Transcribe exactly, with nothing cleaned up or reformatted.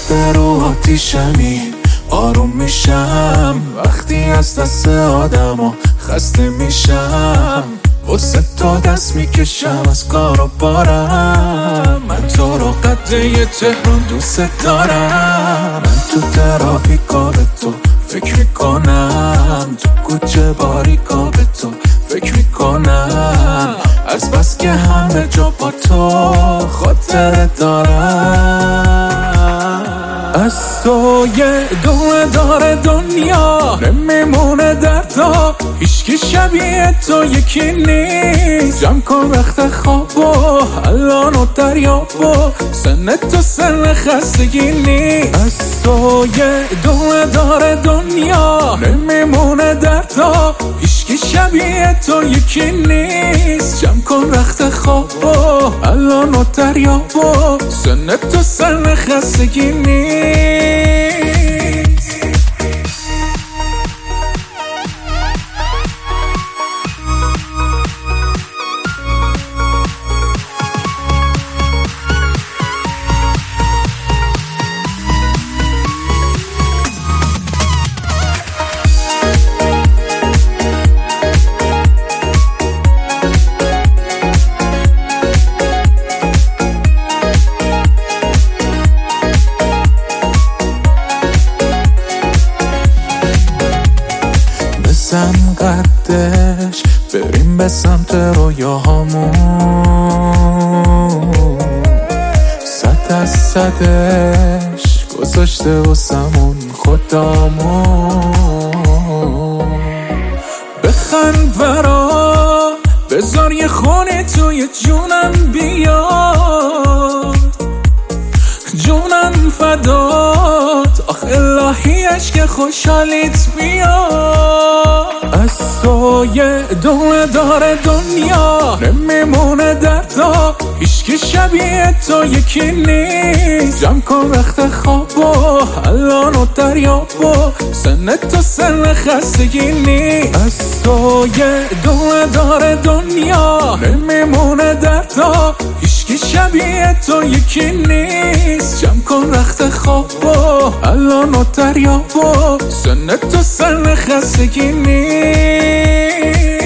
وقت رو آتیشمی آروم میشم وقتی از دست آدم و خسته میشم واسه تو دست میکشم از کار و بارم من تو رو قده تهران دوست دارم من تو ترافیکا به تو فکر میکنم تو کوچه باریکا به تو فکر میکنم از بس که همه جا با تو خاطر دارم از تو یه دونه داره دنیا نمیمونه در تو هیچکی شبیه تو یکی نیست جمع کن رخت خواب و الان و دریاب و سن تو سن خستگی نیست از تو یه دونه داره دنیا نمیمونه در تو هیچکی شبیه تو یکی نیست جمع کن رخت خواب و الان و دریاب و سن تو سن خستگی نیست بزن قدش بریم به سمت رویاهامون صد از صدش گذاشته واسمون خدامون بخند برا بذار یه خونه توی جونم بیاد جونم فدات آخ الهی عشق خوشحالیت بیاد از تو یه دونه داره دنیا نمیمونه در تو هیچکی شبیه تو یکی نیست جمع کن رخت خواب و الان و دریاب و سن تو سن خستگی نیست از تو یه دونه داره دنیا نمیمونه در تو هیچکی شبیه تو یکی نیست جمع کن رخت خواب و الان و دریاب و سن تو سن خستگی نیست